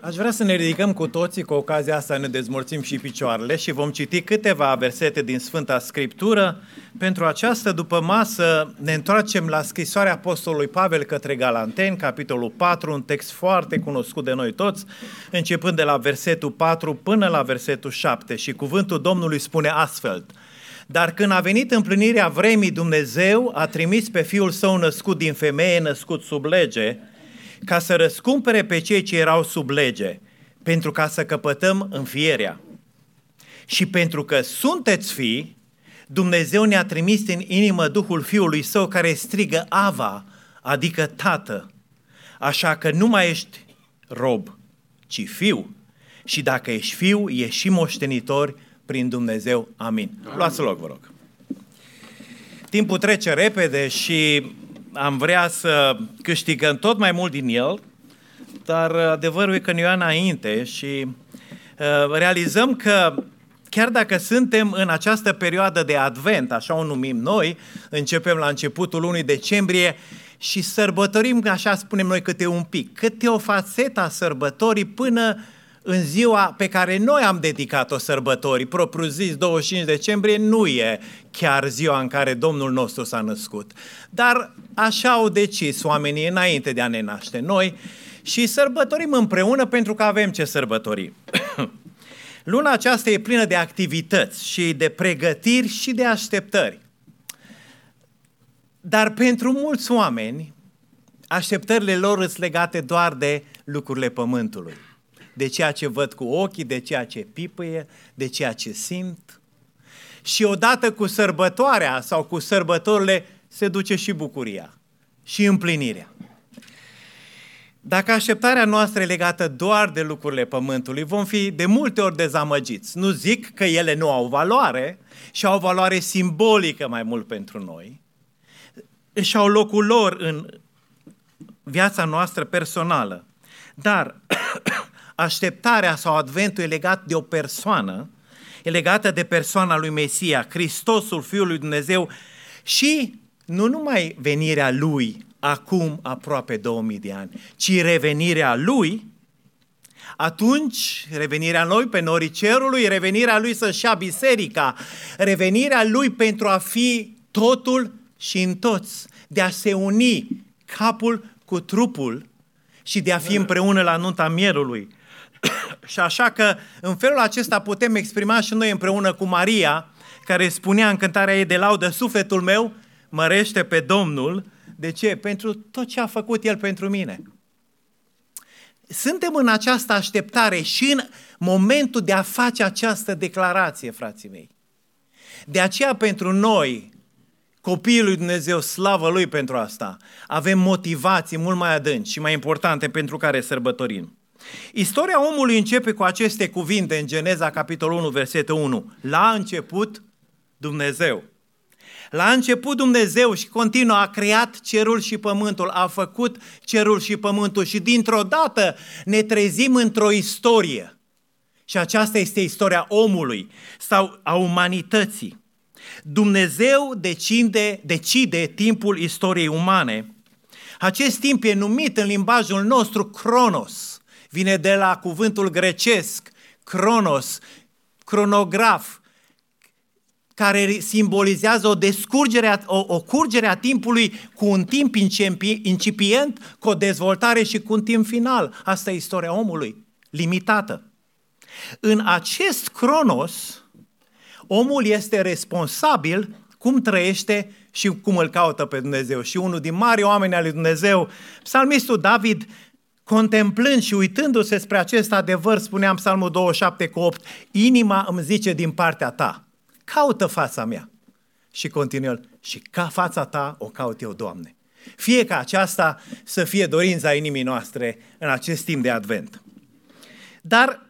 Aș vrea să ne ridicăm cu toții, cu ocazia asta ne dezmorțim și picioarele și vom citi câteva versete din Sfânta Scriptură. Pentru această dupămasă ne întoarcem la scrisoarea Apostolului Pavel către Galateni, capitolul 4, un text foarte cunoscut de noi toți, începând de la versetul 4 până la versetul 7 și cuvântul Domnului spune astfel: Dar când a venit împlinirea vremii, Dumnezeu a trimis pe Fiul Său născut din femeie, născut sub lege, ca să răscumpere pe cei ce erau sub lege, pentru ca să căpătăm înfierea. Și pentru că sunteți fii, Dumnezeu ne-a trimis în inimă Duhul Fiului Său care strigă Ava, adică Tată. Așa că nu mai ești rob, ci fiu. Și dacă ești fiu, ești și moștenitor prin Dumnezeu. Amin. Luați loc, vă rog. Timpul trece repede și am vrea să câștigăm tot mai mult din el, dar adevărul e că ne ia înainte și realizăm că chiar dacă suntem în această perioadă de advent, așa o numim noi, începem la începutul lunii decembrie și sărbătorim, așa spunem noi, câte un pic, câte o fațetă a sărbătorii până în ziua pe care noi am dedicat-o sărbătorii, propriu-zis 25 decembrie, nu e chiar ziua în care Domnul nostru s-a născut. Dar așa au decis oamenii înainte de a ne naște noi și sărbătorim împreună pentru că avem ce sărbători. Luna aceasta e plină de activități și de pregătiri și de așteptări. Dar pentru mulți oameni, așteptările lor sunt legate doar de lucrurile pământului. De ceea ce văd cu ochii, de ceea ce pipăie, de ceea ce simt. Și odată cu sărbătoarea sau cu sărbătorile se duce și bucuria și împlinirea. Dacă așteptarea noastră e legată doar de lucrurile pământului, vom fi de multe ori dezamăgiți. Nu zic că ele nu au valoare și au valoare simbolică mai mult pentru noi. Și au locul lor în viața noastră personală. Dar așteptarea sau adventul e legat de o persoană, e legată de persoana lui Mesia, Hristosul Fiul lui Dumnezeu și nu numai venirea Lui acum aproape 2000 de ani, ci revenirea Lui, atunci revenirea Lui pe norii cerului, revenirea Lui să-și ia biserica, revenirea Lui pentru a fi totul și în toți, de a se uni capul cu trupul și de a fi împreună la nunta mielului. Și așa că în felul acesta putem exprima și noi împreună cu Maria, care spunea în cântarea ei de laudă, sufletul meu mărește pe Domnul. De ce? Pentru tot ce a făcut El pentru mine. Suntem în această așteptare și în momentul de a face această declarație, frații mei. De aceea pentru noi, copiii lui Dumnezeu, slavă Lui pentru asta, avem motivații mult mai adânci și mai importante pentru care sărbătorim. Istoria omului începe cu aceste cuvinte în Geneza, capitolul 1, versetul 1. La început Dumnezeu. La început Dumnezeu și continuă, a creat cerul și pământul, a făcut cerul și pământul și dintr-o dată ne trezim într-o istorie. Și aceasta este istoria omului sau a umanității. Dumnezeu decide timpul istoriei umane. Acest timp e numit în limbajul nostru Cronos. Vine de la cuvântul grecesc, Cronos, cronograf, care simbolizează o curgere a timpului cu un timp incipient, cu o dezvoltare și cu un timp final. Asta e istoria omului, limitată. În acest Cronos, omul este responsabil cum trăiește și cum îl caută pe Dumnezeu. Și unul din mari oameni al lui Dumnezeu, psalmistul David, contemplând și uitându-se spre acest adevăr, spunea în Psalmul 27 cu 8, inima îmi zice din partea ta, caută fața mea. Și continuă, și ca fața ta o caut eu, Doamne. Fie ca aceasta să fie dorința inimii noastre în acest timp de advent. Dar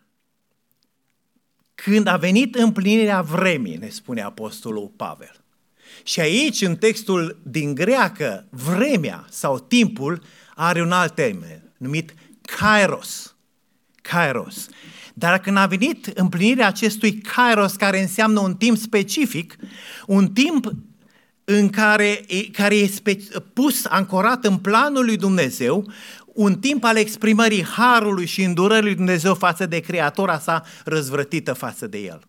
când a venit împlinirea vremii, ne spune Apostolul Pavel, și aici în textul din greacă, vremea sau timpul are un alt termen, numit kairos. Kairos. Dar când a venit împlinirea acestui kairos, care înseamnă un timp specific, un timp în care e pus, ancorat în planul lui Dumnezeu, un timp al exprimării harului și îndurării lui Dumnezeu față de creatora sa răzvrătită față de el.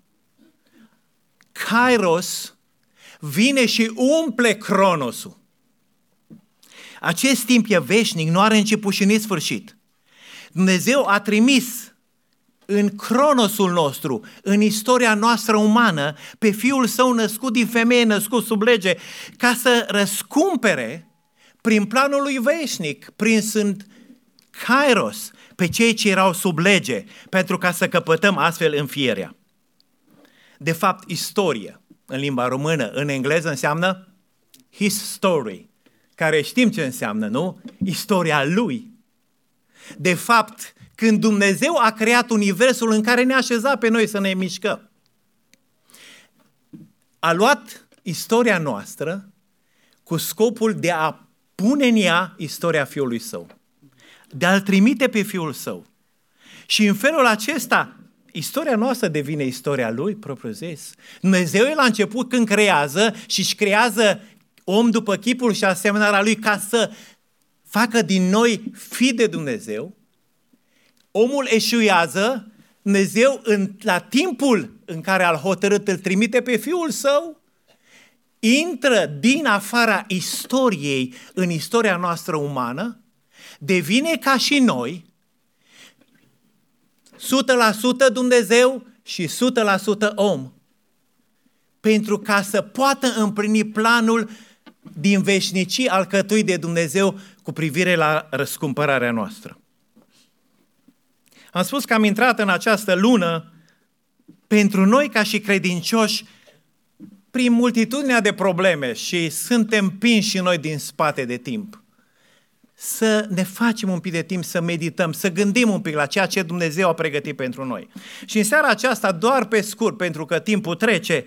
Kairos vine și umple Cronosul. Acest timp e veșnic, nu are început și nici sfârșit. Dumnezeu a trimis în Cronosul nostru, în istoria noastră umană, pe Fiul Său născut din femeie, născut sub lege, ca să răscumpere prin planul lui veșnic, prin Sfânt Kairos, pe cei ce erau sub lege, pentru ca să căpătăm astfel înfierea. De fapt, istorie, în limba română, în engleză înseamnă his story, care știm ce înseamnă, nu? Istoria lui. De fapt, când Dumnezeu a creat universul în care ne-a așezat pe noi să ne mișcăm, a luat istoria noastră cu scopul de a pune în ea istoria Fiului Său, de a-L trimite pe Fiul Său. Și în felul acesta, istoria noastră devine istoria Lui, propriu-zis. Dumnezeu e la început când creează și își creează om după chipul și asemănarea Lui ca să facă din noi fii de Dumnezeu. Omul eșuează, Dumnezeu la timpul în care a hotărât îl trimite pe Fiul Său, intră din afara istoriei în istoria noastră umană, devine ca și noi, 100% Dumnezeu și 100% om, pentru ca să poată împlini planul din veșnicii alcătuit de Dumnezeu cu privire la răscumpărarea noastră. Am spus că am intrat în această lună pentru noi ca și credincioși prin multitudinea de probleme și suntem împinși și noi din spate de timp. Să ne facem un pic de timp să medităm, să gândim un pic la ceea ce Dumnezeu a pregătit pentru noi. Și în seara aceasta, doar pe scurt, pentru că timpul trece,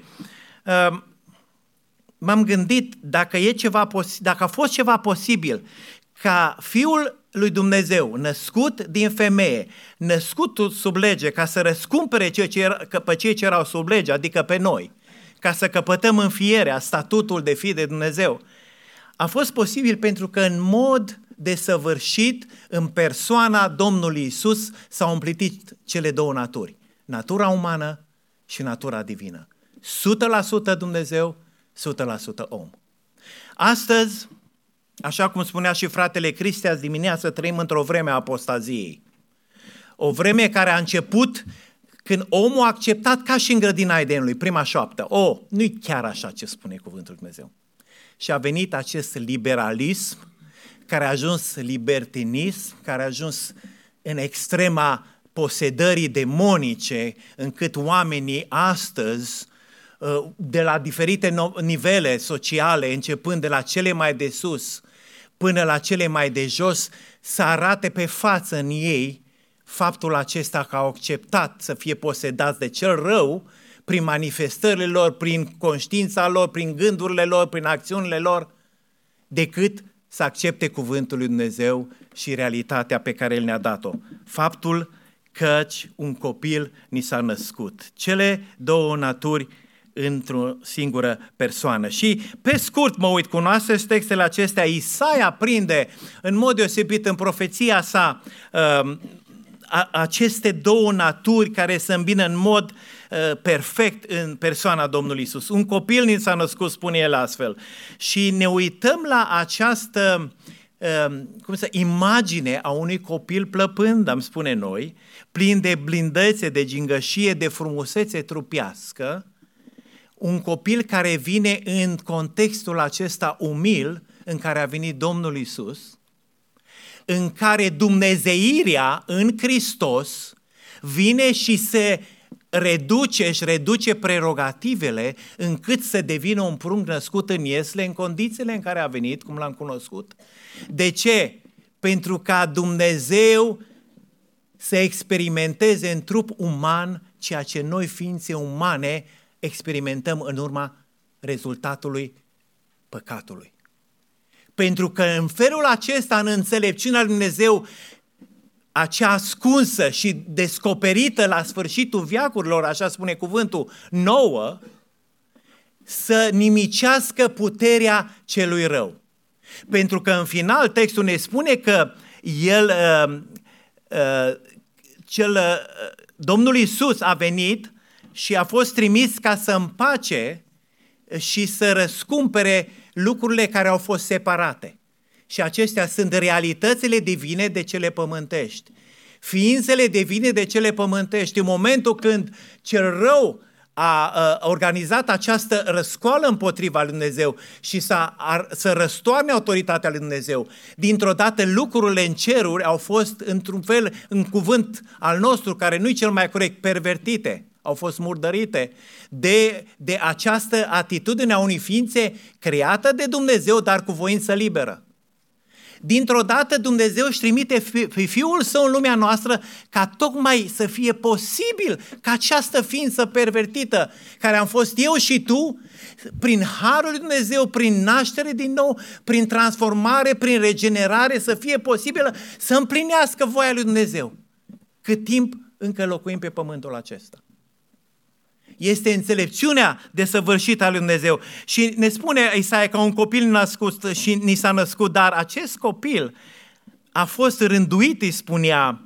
m-am gândit dacă a fost ceva posibil ca Fiul lui Dumnezeu, născut din femeie, născut sub lege, ca să răscumpere pe cei ce erau sub lege, adică pe noi, ca să căpătăm înfierea, statutul de fi de Dumnezeu, a fost posibil pentru că în mod desăvârșit, în persoana Domnului Iisus, s-au împlinit cele două naturi, natura umană și natura divină. 100% Dumnezeu, 100% om. Astăzi, așa cum spunea și fratele Cristi azi dimineață, trăim într-o vreme a apostaziei. O vreme care a început când omul a acceptat ca și în grădina Edenului, prima șoaptă. Nu-i chiar așa ce spune cuvântul Dumnezeu. Și a venit acest liberalism care a ajuns libertinism, care a ajuns în extrema posedării demonice, încât oamenii astăzi, de la diferite nivele sociale, începând de la cele mai de sus până la cele mai de jos, să arate pe față în ei faptul acesta că au acceptat să fie posedați de cel rău prin manifestările lor, prin conștiința lor, prin gândurile lor, prin acțiunile lor, decât să accepte cuvântul lui Dumnezeu și realitatea pe care El ne-a dat-o. Faptul căci un copil ni s-a născut. Cele două naturi într-o singură persoană. Și pe scurt mă uit, cunoașteți textele acestea, Isaia prinde în mod deosebit în profeția sa aceste două naturi care se îmbină în mod perfect în persoana Domnului Iisus. Un copil ni s-a născut, spune el astfel. Și ne uităm la această imagine a unui copil plăpând, am spune noi, plin de blândețe, de gingășie, de frumusețe trupească, un copil care vine în contextul acesta umil în care a venit Domnul Iisus, în care dumnezeirea în Hristos vine și se își reduce prerogativele încât să devină un prunc născut în iesle în condițiile în care a venit, cum l-am cunoscut. De ce? Pentru ca Dumnezeu să experimenteze în trup uman ceea ce noi ființe umane experimentăm în urma rezultatului păcatului. Pentru că în felul acesta, în înțelepciunea lui Dumnezeu, acea ascunsă și descoperită la sfârșitul veacurilor, așa spune cuvântul, nouă, să nimicească puterea celui rău. Pentru că în final textul ne spune că Domnul Iisus a venit și a fost trimis ca să împace și să răscumpere lucrurile care au fost separate. Și acestea sunt realitățile divine de cele pământești. Ființele divine de cele pământești. În momentul când cel rău a organizat această răscoală împotriva lui Dumnezeu și să răstoarne autoritatea lui Dumnezeu, dintr-o dată lucrurile în ceruri au fost, într-un fel, în cuvânt al nostru, care nu-i cel mai corect, pervertite, au fost murdărite de această atitudine a unei ființe creată de Dumnezeu, dar cu voință liberă. Dintr-o dată Dumnezeu își trimite Fiul Său în lumea noastră ca tocmai să fie posibil ca această ființă pervertită, care am fost eu și tu, prin harul lui Dumnezeu, prin naștere din nou, prin transformare, prin regenerare, să fie posibilă să împlinească voia lui Dumnezeu, cât timp încă locuim pe pământul acesta. Este înțelepciunea desăvârșită a lui Dumnezeu. Și ne spune Isaia că un copil născut și ni s-a născut, dar acest copil a fost rânduit, îi spunea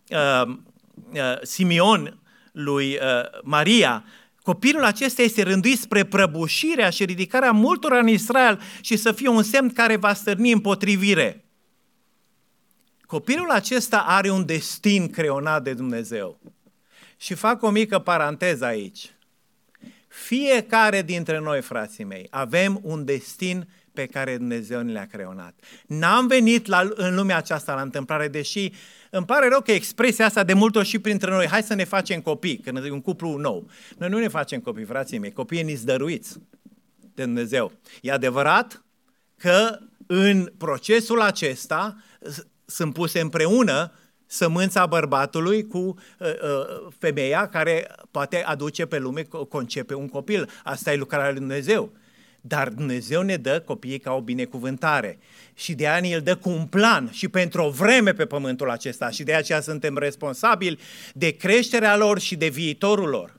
Simeon lui Maria. Copilul acesta este rânduit spre prăbușirea și ridicarea multora în Israel și să fie un semn care va stârni împotrivire. Copilul acesta are un destin creionat de Dumnezeu. Și fac o mică paranteză aici. Fiecare dintre noi, frații mei, avem un destin pe care Dumnezeu ne l-a creionat. N-am venit în lumea aceasta la întâmplare, deși îmi pare rău că expresia asta de multe ori și printre noi, hai să ne facem copii, când e un cuplu nou. Noi nu ne facem copii, frații mei, copiii ni-s dăruiți de Dumnezeu. E adevărat că în procesul acesta sunt puse împreună sămânța bărbatului cu femeia care poate aduce pe lume, concepe un copil. Asta e lucrarea lui Dumnezeu. Dar Dumnezeu ne dă copiii ca o binecuvântare. Și de ani îl dă cu un plan și pentru o vreme pe pământul acesta. Și de aceea suntem responsabili de creșterea lor și de viitorul lor.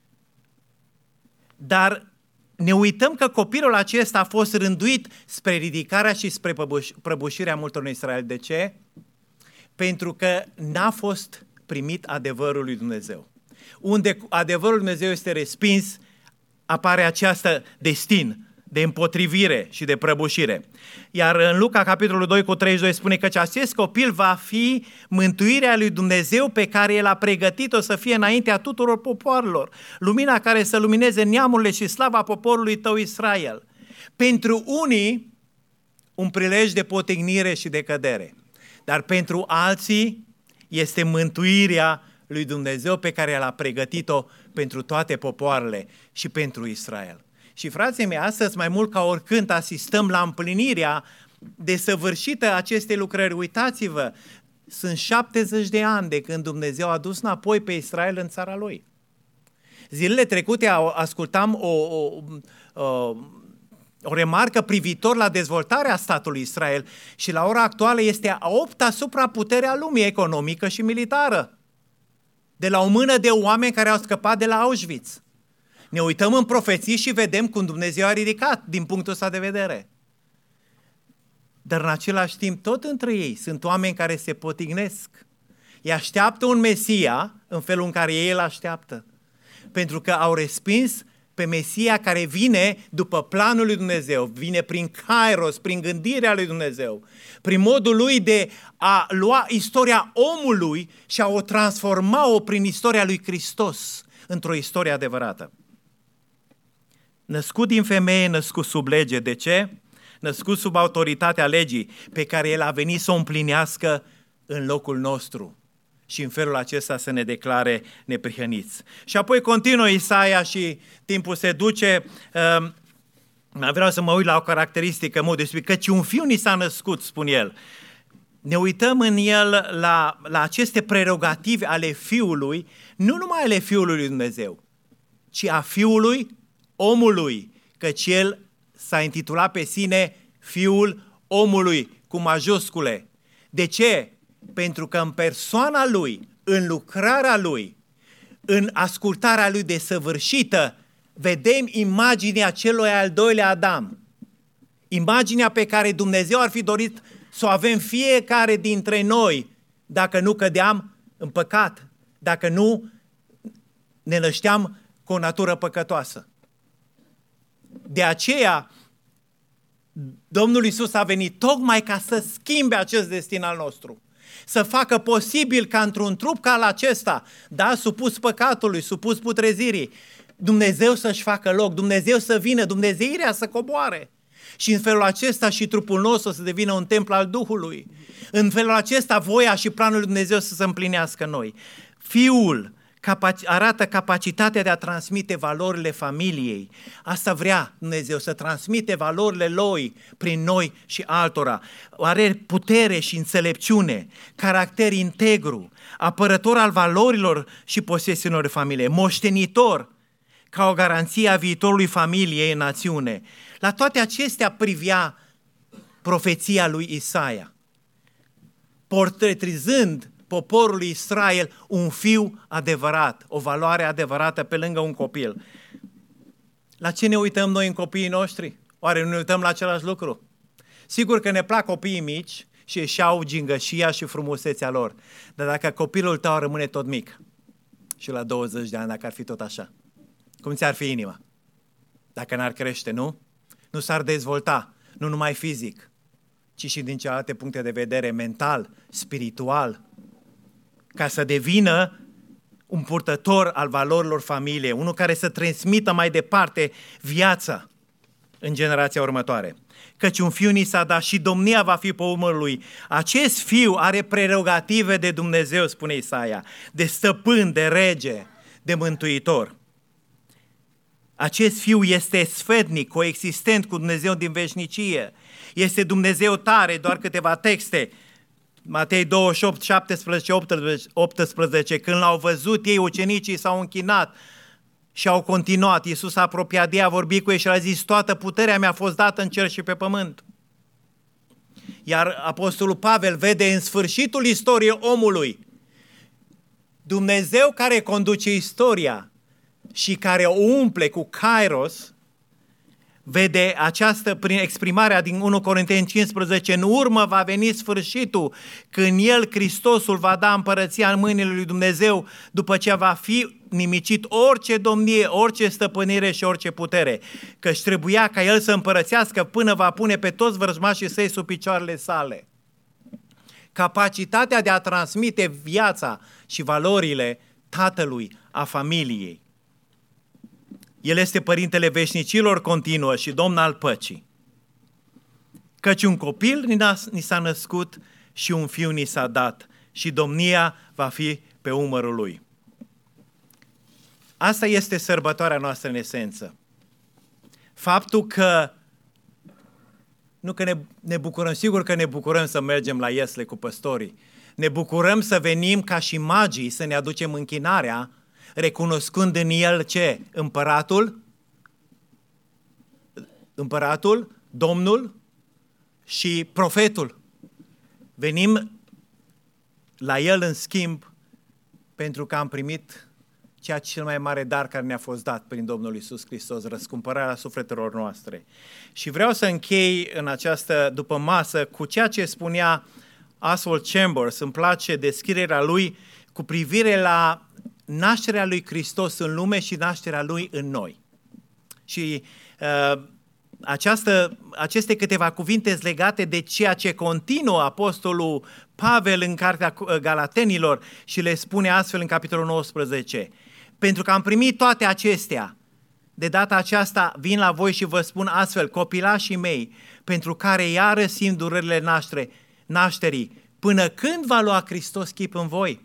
Dar ne uităm că copilul acesta a fost rânduit spre ridicarea și spre prăbușirea multor în Israel. De ce? Pentru că n-a fost primit adevărul lui Dumnezeu. Unde adevărul lui Dumnezeu este respins, apare această destin de împotrivire și de prăbușire. Iar în Luca, capitolul 2 cu 32, spune că acest copil va fi mântuirea lui Dumnezeu pe care El a pregătit-o să fie înaintea tuturor popoarelor, lumina care să lumineze neamurile și slava poporului tău Israel. Pentru unii, un prilej de potignire și de cădere. Dar pentru alții este mântuirea lui Dumnezeu pe care l-a pregătit-o pentru toate popoarele și pentru Israel. Și frații mei, astăzi mai mult ca oricând asistăm la împlinirea desăvârșită acestei lucrări. Uitați-vă, sunt 70 de ani de când Dumnezeu a dus înapoi pe Israel în țara Lui. Zilele trecute ascultam o remarcă privitor la dezvoltarea statului Israel și la ora actuală este a 8-a supraputere a lumii economică și militară. De la o mână de oameni care au scăpat de la Auschwitz. Ne uităm în profeții și vedem cum Dumnezeu a ridicat din punctul ăsta de vedere. Dar în același timp, tot între ei sunt oameni care se potignesc. Ei așteaptă un Mesia în felul în care ei îl așteaptă. Pentru că au respins pe Mesia care vine după planul lui Dumnezeu, vine prin Kairos, prin gândirea lui Dumnezeu, prin modul lui de a lua istoria omului și a o transforma-o prin istoria lui Hristos într-o istorie adevărată. Născut din femeie, născut sub lege. De ce? Născut sub autoritatea legii pe care El a venit să o împlinească în locul nostru. Și în felul acesta să ne declare neprihăniți. Și apoi continuă Isaia și timpul se duce. Vreau să mă uit la o caracteristică modului, căci un fiu ni s-a născut, spune el. Ne uităm în el la aceste prerogative ale Fiului, nu numai ale Fiului lui Dumnezeu, ci a Fiului omului, căci el s-a intitulat pe sine Fiul omului, cu majuscule. De ce? Pentru că în persoana Lui, în lucrarea Lui, în ascultarea Lui desăvârșită, vedem imaginea celui al doilea Adam. Imaginea pe care Dumnezeu ar fi dorit să o avem fiecare dintre noi dacă nu cădeam în păcat, dacă nu ne nășteam cu o natură păcătoasă. De aceea, Domnul Iisus a venit tocmai ca să schimbe acest destin al nostru. Să facă posibil ca într-un trup ca acesta, da, supus păcatului, supus putrezirii, Dumnezeu să-și facă loc, Dumnezeu să vină, Dumnezeirea să coboare. Și în felul acesta și trupul nostru să devină un templu al Duhului. În felul acesta voia și planul lui Dumnezeu să se împlinească în noi. Fiul arată capacitatea de a transmite valorile familiei. Asta vrea Dumnezeu, să transmite valorile Lui prin noi și altora. Are putere și înțelepciune, caracter integru, apărător al valorilor și posesiunilor familiei, moștenitor ca o garanție a viitorului familiei în națiune. La toate acestea privea profeția lui Isaia, portretizând poporului Israel un fiu adevărat, o valoare adevărată pe lângă un copil. La ce ne uităm noi în copiii noștri? Oare nu ne uităm la același lucru? Sigur că ne plac copiii mici și își au gingășia și frumusețea lor, dar dacă copilul tău rămâne tot mic și la 20 de ani, dacă ar fi tot așa, cum ți-ar fi inima? Dacă n-ar crește, nu? Nu s-ar dezvolta, nu numai fizic, ci și din celelalte puncte de vedere, mental, spiritual, ca să devină un purtător al valorilor familiei, unul care să transmită mai departe viața în generația următoare. Căci un fiu ni s-a dat și domnia va fi pe umărul lui. Acest fiu are prerogative de Dumnezeu, spune Isaia, de stăpân, de rege, de mântuitor. Acest fiu este sfetnic, coexistent cu Dumnezeu din veșnicie. Este Dumnezeu tare, doar câteva texte. Matei 28, 17, 18, când l-au văzut ei, ucenicii s-au închinat și au continuat. Iisus a apropiat de ei, a vorbit cu ei și a zis: toată puterea mi-a fost dată în cer și pe pământ. Iar apostolul Pavel vede în sfârșitul istoriei omului Dumnezeu care conduce istoria și care o umple cu kairos, vede această, prin exprimarea din 1 Corinteni 15, în urmă va veni sfârșitul, când El, Hristosul, va da împărăția în mâinile lui Dumnezeu, după ce va fi nimicit orice domnie, orice stăpânire și orice putere, căci trebuia ca El să împărățească până va pune pe toți vrăjmașii săi sub picioarele sale. Capacitatea de a transmite viața și valorile Tatălui, a familiei. El este Părintele veșnicilor, continuă, și Domn al păcii. Căci un copil ni s-a născut și un fiu ni s-a dat și domnia va fi pe umărul lui. Asta este sărbătoarea noastră în esență. Faptul că nu că ne bucurăm, sigur că ne bucurăm să mergem la iesle cu păstorii. Ne bucurăm să venim ca și magii să ne aducem închinarea, recunoscând în el ce? Împăratul, Domnul și profetul. Venim la el în schimb pentru că am primit ceea ce cel mai mare dar care ne-a fost dat prin Domnul Iisus Hristos, răscumpărarea sufletelor noastre. Și vreau să închei în această dupămasă cu ceea ce spunea Oswald Chambers. Îmi place descrierea lui cu privire la nașterea lui Hristos în lume și nașterea lui în noi. Și aceste câteva cuvinte legate de ceea ce continuă apostolul Pavel în cartea Galatenilor și le spune astfel în capitolul 19. Pentru că am primit toate acestea, de data aceasta vin la voi și vă spun astfel: copilașii mei, pentru care iară simt durerile nașterii, până când va lua Hristos chip în voi?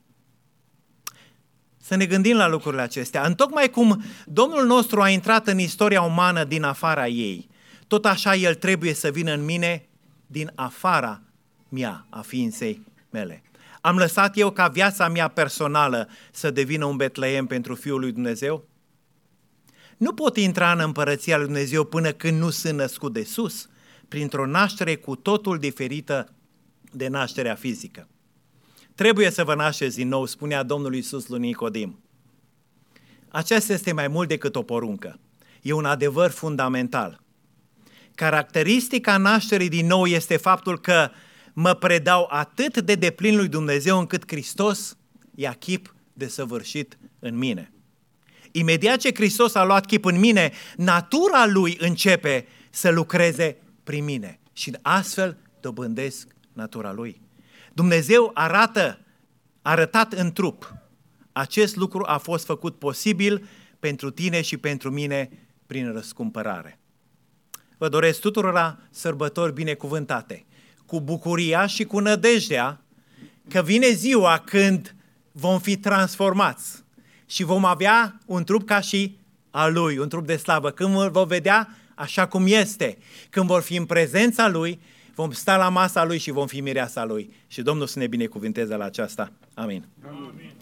Să ne gândim la lucrurile acestea. Întocmai cum Domnul nostru a intrat în istoria umană din afara ei, tot așa El trebuie să vină în mine din afara mea, a ființei mele. Am lăsat eu ca viața mea personală să devină un Betleem pentru Fiul lui Dumnezeu? Nu pot intra în împărăția lui Dumnezeu până când nu sunt născut de sus, printr-o naștere cu totul diferită de nașterea fizică. Trebuie să vă nașteți din nou, spunea Domnul Iisus lui Nicodim. Aceasta este mai mult decât o poruncă. E un adevăr fundamental. Caracteristica nașterii din nou este faptul că mă predau atât de deplin lui Dumnezeu încât Hristos ia chip desăvârșit în mine. Imediat ce Hristos a luat chip în mine, natura Lui începe să lucreze prin mine și astfel dobândesc natura Lui. Dumnezeu arătat în trup. Acest lucru a fost făcut posibil pentru tine și pentru mine prin răscumpărare. Vă doresc tuturora sărbători binecuvântate, cu bucuria și cu nădejdea că vine ziua când vom fi transformați și vom avea un trup ca și al Lui, un trup de slavă. Când îl vom vedea așa cum este, când vor fi în prezența Lui, vom sta la masa Lui și vom fi mireasa Lui. Și Domnul să ne binecuvânteze la aceasta. Amin. Amin.